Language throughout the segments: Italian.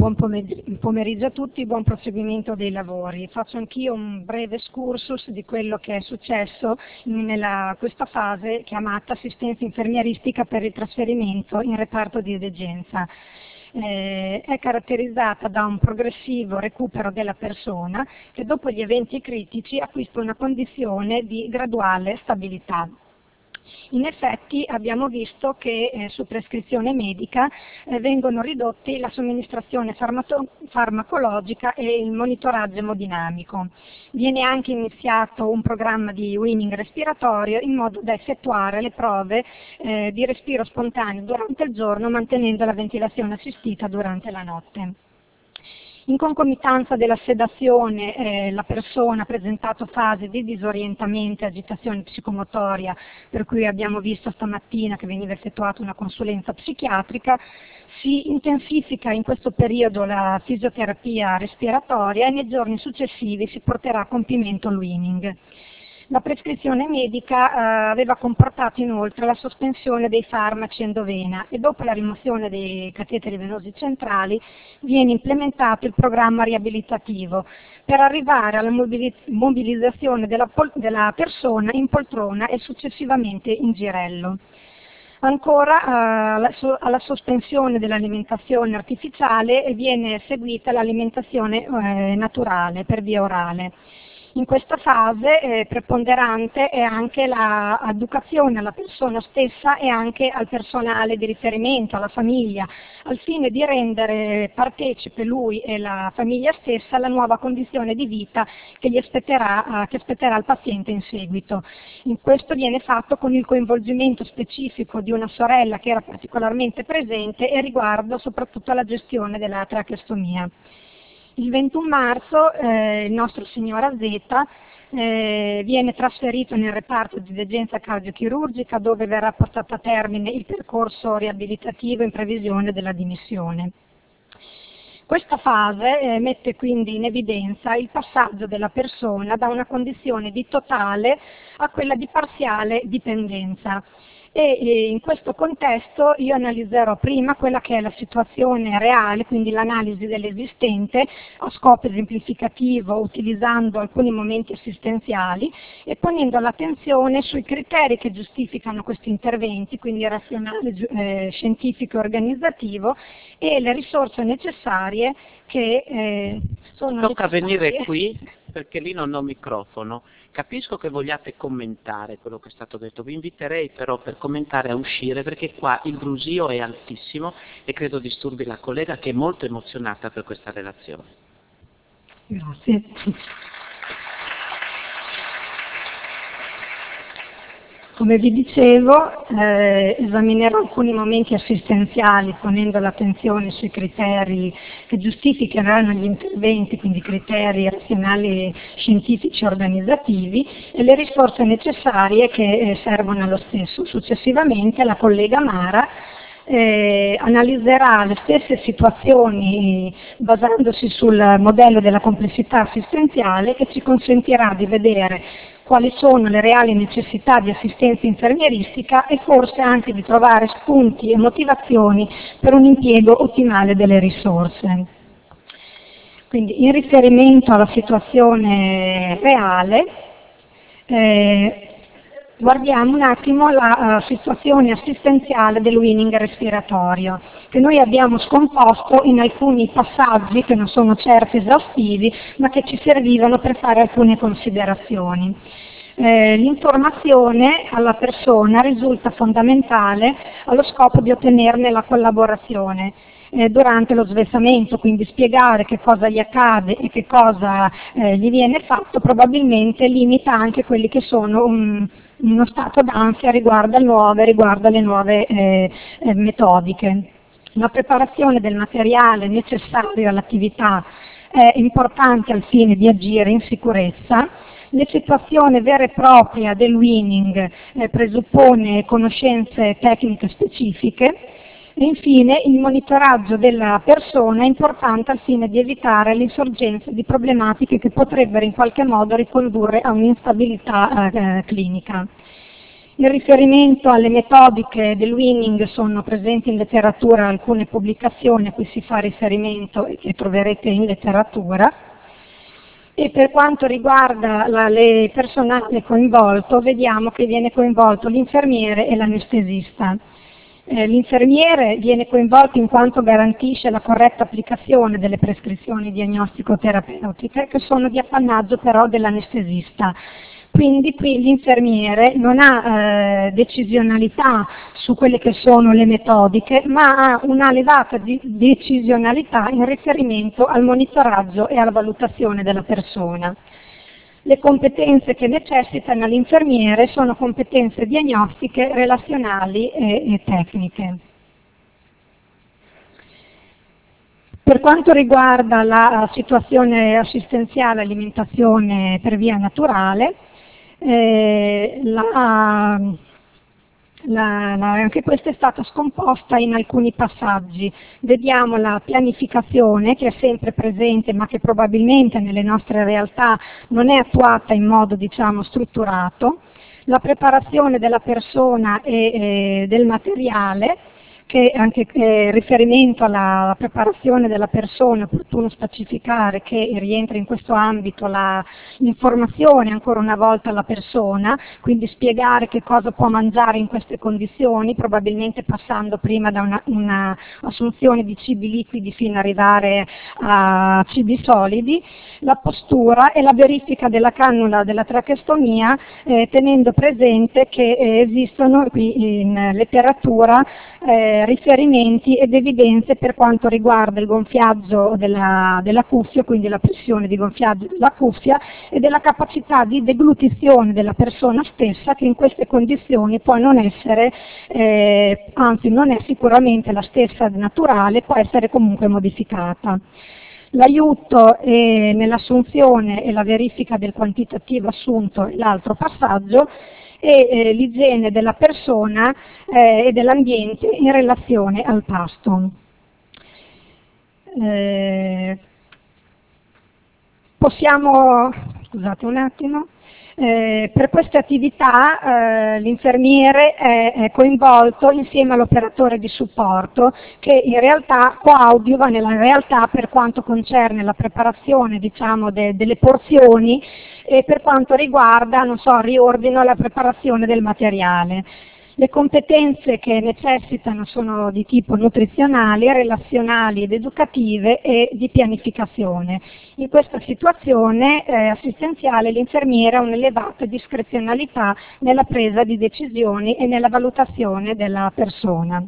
pomeriggio a tutti, buon proseguimento dei lavori. Faccio anch'io un breve excursus di quello che è successo in questa fase chiamata assistenza infermieristica per il trasferimento in reparto di degenza. È caratterizzata da un progressivo recupero della persona che dopo gli eventi critici acquista una condizione di graduale stabilità. In effetti abbiamo visto che su prescrizione medica vengono ridotti la somministrazione farmacologica e il monitoraggio emodinamico. Viene anche iniziato un programma di weaning respiratorio in modo da effettuare le prove di respiro spontaneo durante il giorno mantenendo la ventilazione assistita durante la notte. In concomitanza della sedazione la persona ha presentato fasi di disorientamento e agitazione psicomotoria, per cui abbiamo visto stamattina che veniva effettuata una consulenza psichiatrica. Si intensifica in questo periodo la fisioterapia respiratoria e nei giorni successivi si porterà a compimento il weaning. La prescrizione medica aveva comportato inoltre la sospensione dei farmaci endovena e dopo la rimozione dei cateteri venosi centrali viene implementato il programma riabilitativo per arrivare alla mobilizzazione della persona in poltrona e successivamente in girello. Ancora alla sospensione dell'alimentazione artificiale viene seguita l'alimentazione naturale per via orale. In questa fase preponderante è anche l'educazione alla persona stessa e anche al personale di riferimento, alla famiglia, al fine di rendere partecipe lui e la famiglia stessa alla nuova condizione di vita che spetterà al paziente in seguito. In questo viene fatto con il coinvolgimento specifico di una sorella che era particolarmente presente e riguardo soprattutto alla gestione della tracheostomia. Il 21 marzo il nostro signor Azzetta viene trasferito nel reparto di degenza cardiochirurgica dove verrà portato a termine il percorso riabilitativo in previsione della dimissione. Questa fase mette quindi in evidenza il passaggio della persona da una condizione di totale a quella di parziale dipendenza. E in questo contesto io analizzerò prima quella che è la situazione reale, quindi l'analisi dell'esistente a scopo esemplificativo utilizzando alcuni momenti assistenziali e ponendo l'attenzione sui criteri che giustificano questi interventi, quindi razionale, scientifico e organizzativo e le risorse necessarie che sono Tocca necessarie. venire qui perché lì non ho microfono. Capisco che vogliate commentare quello che è stato detto, vi inviterei però per commentare a uscire perché qua il brusio è altissimo e credo disturbi la collega che è molto emozionata per questa relazione. Grazie. Come vi dicevo, esaminerò alcuni momenti assistenziali ponendo l'attenzione sui criteri che giustificheranno gli interventi, quindi criteri razionali, scientifici e organizzativi e le risorse necessarie che servono allo stesso. Successivamente la collega Mara analizzerà le stesse situazioni basandosi sul modello della complessità assistenziale che ci consentirà di vedere quali sono le reali necessità di assistenza infermieristica e forse anche di trovare spunti e motivazioni per un impiego ottimale delle risorse. Quindi in riferimento alla situazione reale, guardiamo un attimo la situazione assistenziale del weaning respiratorio, che noi abbiamo scomposto in alcuni passaggi che non sono certo esaustivi, ma che ci servivano per fare alcune considerazioni. L'informazione alla persona risulta fondamentale allo scopo di ottenerne la collaborazione durante lo sversamento, quindi spiegare che cosa gli accade e che cosa gli viene fatto probabilmente limita anche quelli che sono uno stato d'ansia riguardo alle nuove metodiche. La preparazione del materiale necessario all'attività è importante al fine di agire in sicurezza. L'effettuazione vera e propria del weaning presuppone conoscenze tecniche specifiche e infine il monitoraggio della persona è importante al fine di evitare l'insorgenza di problematiche che potrebbero in qualche modo ricondurre a un'instabilità clinica. In riferimento alle metodiche del weaning sono presenti in letteratura alcune pubblicazioni a cui si fa riferimento e che troverete in letteratura. E per quanto riguarda il personale coinvolto, vediamo che viene coinvolto l'infermiere e l'anestesista. L'infermiere viene coinvolto in quanto garantisce la corretta applicazione delle prescrizioni diagnostico-terapeutiche, che sono di appannaggio però dell'anestesista. Quindi qui l'infermiere non ha decisionalità su quelle che sono le metodiche, ma ha una elevata decisionalità in riferimento al monitoraggio e alla valutazione della persona. Le competenze che necessitano l'infermiere sono competenze diagnostiche, relazionali e tecniche. Per quanto riguarda la situazione assistenziale e alimentazione per via naturale, anche questa è stata scomposta in alcuni passaggi. Vediamo la pianificazione, che è sempre presente ma che probabilmente nelle nostre realtà non è attuata in modo, diciamo, strutturato, la preparazione della persona e del materiale, che anche riferimento alla preparazione della persona è opportuno specificare che rientra in questo ambito l'informazione ancora una volta alla persona, quindi spiegare che cosa può mangiare in queste condizioni, probabilmente passando prima da una assunzione di cibi liquidi fino ad arrivare a cibi solidi, la postura e la verifica della cannula della tracheostomia, tenendo presente che esistono qui in letteratura riferimenti ed evidenze per quanto riguarda il gonfiaggio della cuffia, quindi la pressione di gonfiaggio della cuffia e della capacità di deglutizione della persona stessa, che in queste condizioni può non essere, anzi non è sicuramente la stessa naturale, può essere comunque modificata. L'aiuto nell'assunzione e la verifica del quantitativo assunto è l'altro passaggio, e l'igiene della persona e dell'ambiente in relazione al pasto. Scusate un attimo. Per queste attività l'infermiere è coinvolto insieme all'operatore di supporto, che in realtà coadiuva nella realtà per quanto concerne la preparazione, diciamo, delle porzioni e per quanto riguarda, non so, riordino la preparazione del materiale. Le competenze che necessitano sono di tipo nutrizionali, relazionali ed educative e di pianificazione. In questa situazione assistenziale l'infermiera ha un'elevata discrezionalità nella presa di decisioni e nella valutazione della persona.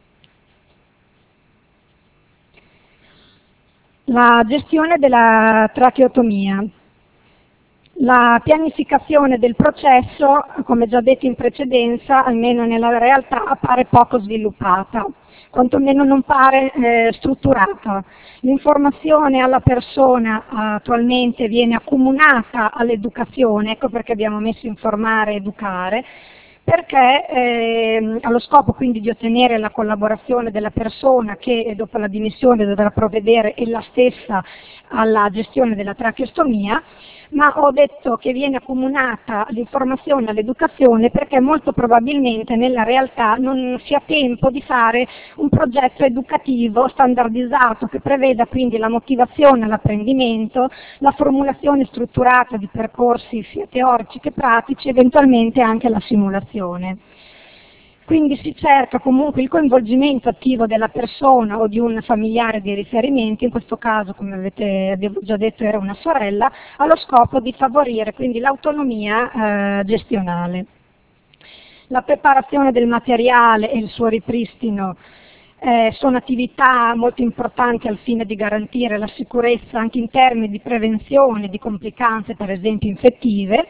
La gestione della tracheotomia. La pianificazione del processo, come già detto in precedenza, almeno nella realtà appare poco sviluppata, quantomeno non pare strutturata. L'informazione alla persona attualmente viene accomunata all'educazione, ecco perché abbiamo messo informare e educare, perché allo scopo quindi di ottenere la collaborazione della persona che dopo la dimissione dovrà provvedere ella stessa alla gestione della tracheostomia, ma ho detto che viene accomunata l'informazione all'educazione perché molto probabilmente nella realtà non si ha tempo di fare un progetto educativo standardizzato che preveda quindi la motivazione all'apprendimento, la formulazione strutturata di percorsi sia teorici che pratici, eventualmente anche la simulazione. Quindi si cerca comunque il coinvolgimento attivo della persona o di un familiare di riferimento, in questo caso, come avevo già detto, era una sorella, allo scopo di favorire quindi l'autonomia gestionale. La preparazione del materiale e il suo ripristino sono attività molto importanti al fine di garantire la sicurezza anche in termini di prevenzione di complicanze, per esempio infettive,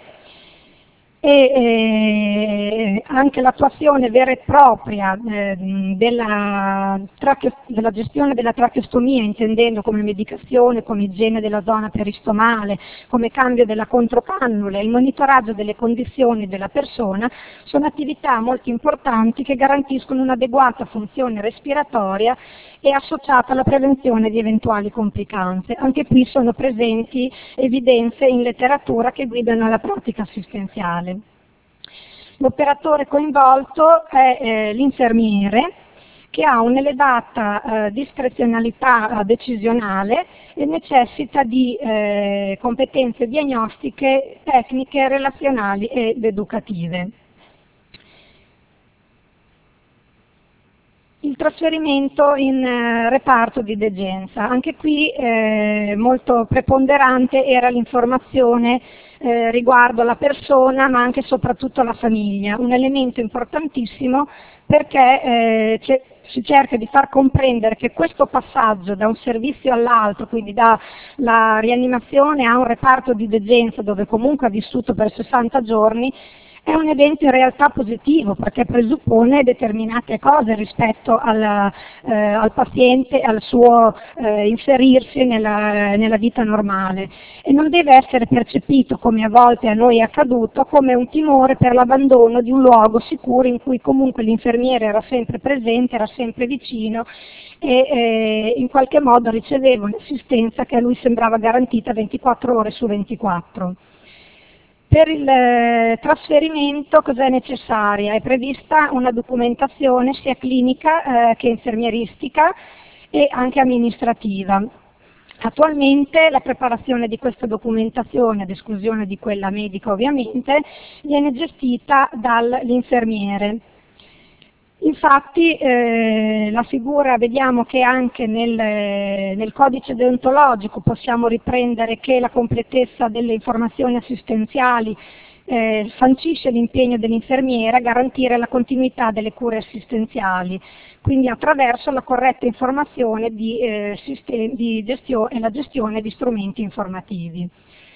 e anche l'attuazione vera e propria della gestione della tracheostomia, intendendo come medicazione, come igiene della zona peristomale, come cambio della controcannula, il monitoraggio delle condizioni della persona, sono attività molto importanti che garantiscono un'adeguata funzione respiratoria e associata alla prevenzione di eventuali complicanze. Anche qui sono presenti evidenze in letteratura che guidano la pratica assistenziale. L'operatore coinvolto è l'infermiere, che ha un'elevata discrezionalità decisionale e necessita di competenze diagnostiche, tecniche, relazionali ed educative. Il trasferimento in reparto di degenza. Anche qui molto preponderante era l'informazione riguardo la persona, ma anche e soprattutto la famiglia, un elemento importantissimo perché si cerca di far comprendere che questo passaggio da un servizio all'altro, quindi dalla rianimazione a un reparto di degenza dove comunque ha vissuto per 60 giorni, è un evento in realtà positivo perché presuppone determinate cose rispetto al paziente, al suo inserirsi nella vita normale, e non deve essere percepito, come a volte a noi è accaduto, come un timore per l'abbandono di un luogo sicuro in cui comunque l'infermiere era sempre presente, era sempre vicino e in qualche modo riceveva un'assistenza che a lui sembrava garantita 24 ore su 24. Per il trasferimento cos'è necessaria? È prevista una documentazione sia clinica che infermieristica e anche amministrativa. Attualmente la preparazione di questa documentazione, ad esclusione di quella medica ovviamente, viene gestita dall'infermiere. Infatti la figura, vediamo che anche nel codice deontologico possiamo riprendere che la completezza delle informazioni assistenziali sancisce l'impegno dell'infermiera a garantire la continuità delle cure assistenziali, quindi attraverso la corretta informazione di gestione e la gestione di strumenti informativi.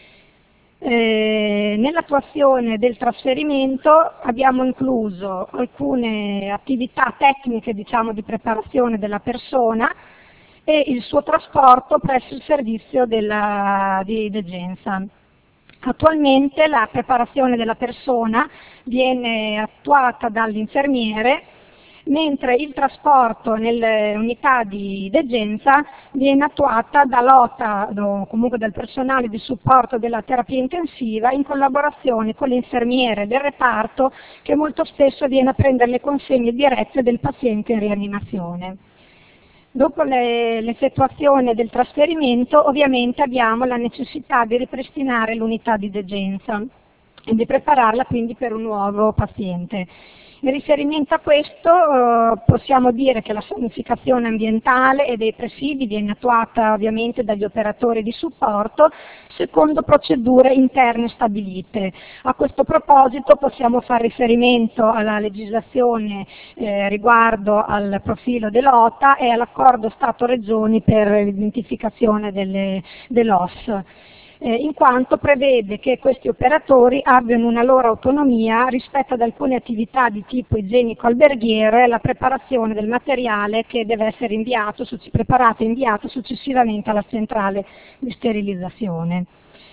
Nell'attuazione del trasferimento abbiamo incluso alcune attività tecniche, diciamo, di preparazione della persona e il suo trasporto presso il servizio di degenza. Attualmente la preparazione della persona viene attuata dall'infermiere, mentre il trasporto nelle unità di degenza viene attuata dall'OTA, o comunque dal personale di supporto della terapia intensiva, in collaborazione con l'infermiere del reparto, che molto spesso viene a prendere le consegne dirette del paziente in rianimazione. Dopo l'effettuazione del trasferimento, ovviamente abbiamo la necessità di ripristinare l'unità di degenza e di prepararla quindi per un nuovo paziente. In riferimento a questo possiamo dire che la sanificazione ambientale e dei presidi viene attuata ovviamente dagli operatori di supporto secondo procedure interne stabilite. A questo proposito possiamo fare riferimento alla legislazione riguardo al profilo dell'OTA e all'accordo Stato-Regioni per l'identificazione dell'OS. In quanto prevede che questi operatori abbiano una loro autonomia rispetto ad alcune attività di tipo igienico-alberghiero e alla preparazione del materiale che deve essere preparato e inviato successivamente alla centrale di sterilizzazione.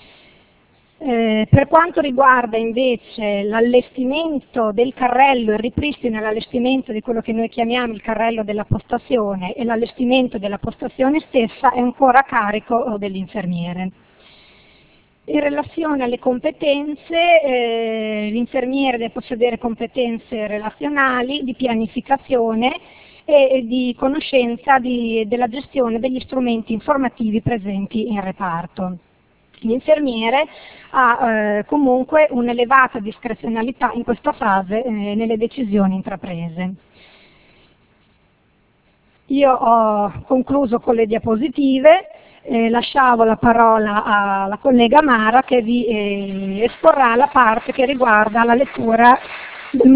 Per quanto riguarda invece l'allestimento del carrello, il ripristino e l'allestimento di quello che noi chiamiamo il carrello della postazione e l'allestimento della postazione stessa, è ancora a carico dell'infermiere. In relazione alle competenze, l'infermiere deve possedere competenze relazionali, di pianificazione e di conoscenza della gestione degli strumenti informativi presenti in reparto. L'infermiere ha comunque un'elevata discrezionalità in questa fase nelle decisioni intraprese. Io ho concluso con le diapositive. Lasciavo la parola alla collega Mara che vi esporrà la parte che riguarda la lettura del